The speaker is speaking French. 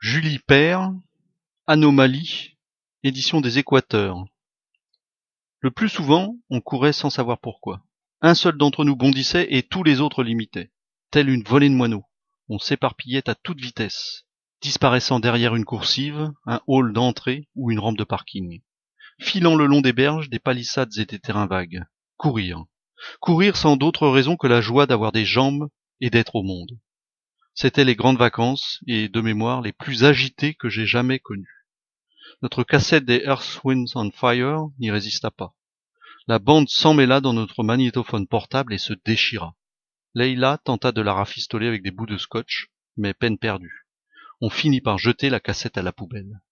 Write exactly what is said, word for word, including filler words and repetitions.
Julie Père, Anomalie, édition des Équateurs. Le plus souvent, on courait sans savoir pourquoi. Un seul d'entre nous bondissait et tous les autres l'imitaient. Telle une volée de moineaux, on s'éparpillait à toute vitesse, disparaissant derrière une coursive, un hall d'entrée ou une rampe de parking. Filant le long des berges, des palissades et des terrains vagues. Courir. Courir sans d'autre raison que la joie d'avoir des jambes et d'être au monde. C'étaient les grandes vacances, et de mémoire les plus agitées que j'ai jamais connues. Notre cassette des Earth, Wind and Fire n'y résista pas. La bande s'emmêla dans notre magnétophone portable et se déchira. Leila tenta de la rafistoler avec des bouts de scotch, mais peine perdue. On finit par jeter la cassette à la poubelle.